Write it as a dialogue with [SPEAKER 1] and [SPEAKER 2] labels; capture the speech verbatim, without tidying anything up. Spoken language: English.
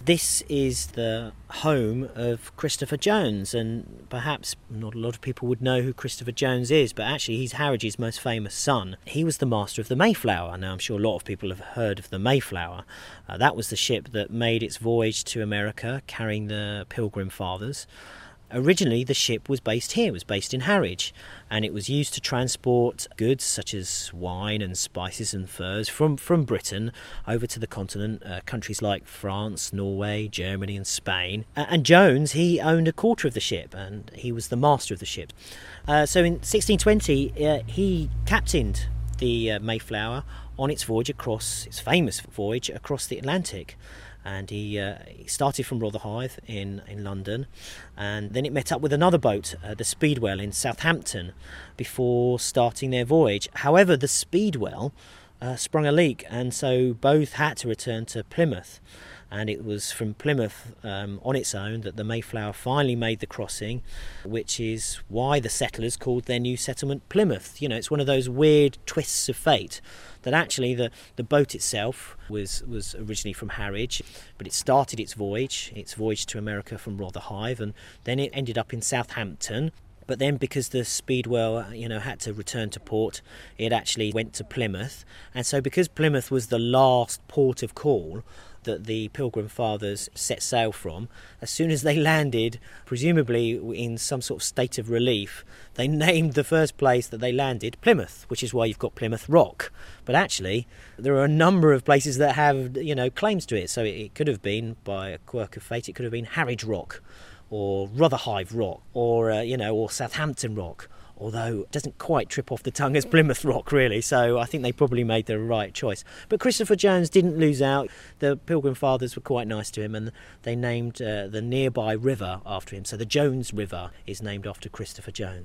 [SPEAKER 1] This is the home of Christopher Jones, and perhaps not a lot of people would know who Christopher Jones is, but actually he's Harridage's most famous son. He was the master of the Mayflower. Now, I'm sure a lot of people have heard of the Mayflower. Uh, that was the ship that made its voyage to America, carrying the Pilgrim Fathers. Originally, the ship was based here, it was based in Harwich, and it was used to transport goods such as wine and spices and furs from, from Britain over to the continent, uh, countries like France, Norway, Germany and Spain. Uh, and Jones, he owned a quarter of the ship, and he was the master of the ship. Uh, so in sixteen twenty, uh, he captained the uh, Mayflower on its voyage across, its famous voyage across the Atlantic. And he, uh, he started from Rotherhithe in, in London, and then it met up with another boat, uh, the Speedwell in Southampton, before starting their voyage. However, the Speedwell uh, sprung a leak, and so both had to return to Plymouth. And it was from Plymouth um, on its own that the Mayflower finally made the crossing, which is why the settlers called their new settlement Plymouth. You know, it's one of those weird twists of fate that actually the, the boat itself was, was originally from Harwich, but it started its voyage, its voyage to America from Rotherhithe, and then it ended up in Southampton. But then because the Speedwell, you know, had to return to port, it actually went to Plymouth. And so because Plymouth was the last port of call that the Pilgrim Fathers set sail from, as soon as they landed, presumably in some sort of state of relief, they named the first place that they landed Plymouth, which is why you've got Plymouth Rock. But actually, there are a number of places that have, you know, claims to it. So it, it could have been, by a quirk of fate, it could have been Harwich Rock, or Rotherhithe Rock, or uh, you know, or Southampton Rock. Although it doesn't quite trip off the tongue as Plymouth Rock, really, so I think they probably made the right choice. But Christopher Jones didn't lose out. The Pilgrim Fathers were quite nice to him, and they named uh, the nearby river after him. So the Jones River is named after Christopher Jones.